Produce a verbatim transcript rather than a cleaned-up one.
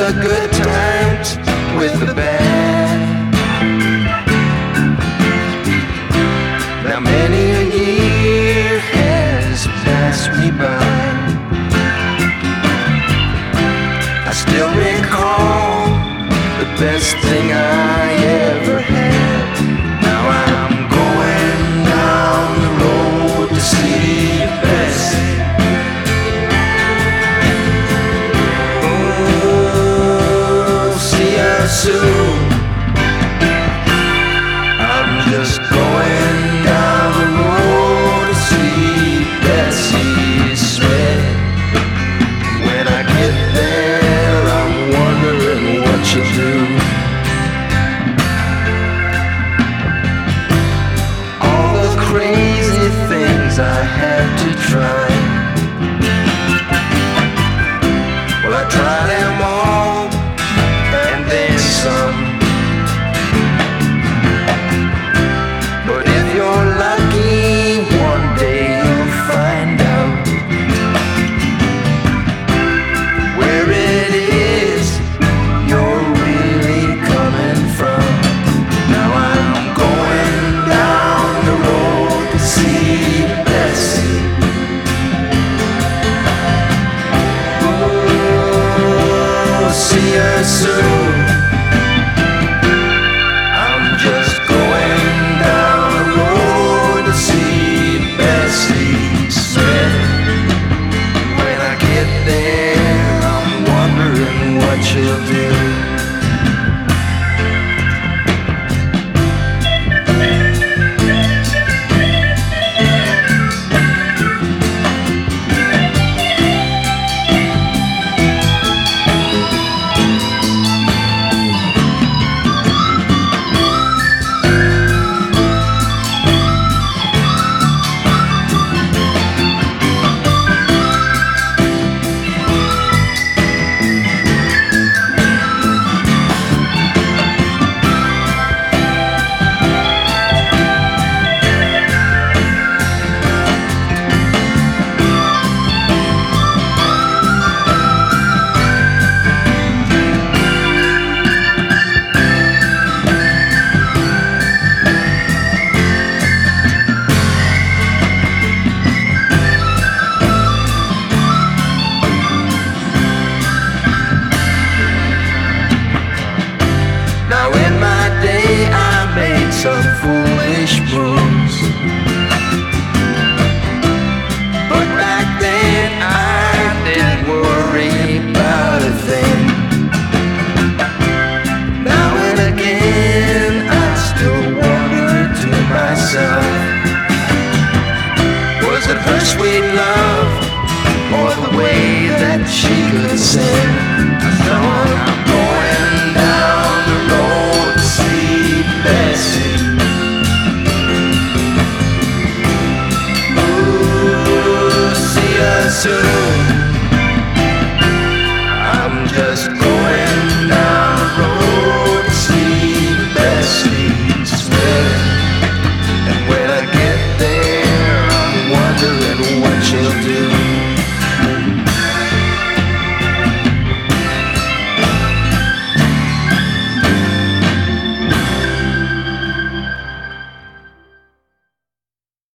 the good times with the bad. Now many a year has passed me by. I still recall the best thing I ever had. Now I'm going down the road to see Bessie. Oh, see her soon. I'm just going down the road to see Bessie Smith. When I get there, I'm wondering what she'll do. All the crazy things I had to try, well, I tried them all and then some. But if you're lucky, one day you'll find out where it is you're really coming from. Now I'm going down the road to see Bessie. Oh, see her soon. I'm just going down the road to see Bessie Smith. When I get there, I'm wondering what she'll do. Now in my day I made some foolish moves, but back then I didn't worry about a thing. Now and again I still wonder to myself, was it her sweet love or the way that she could sing? So I'm going down the road to see Bessie. Ooh, see her soon.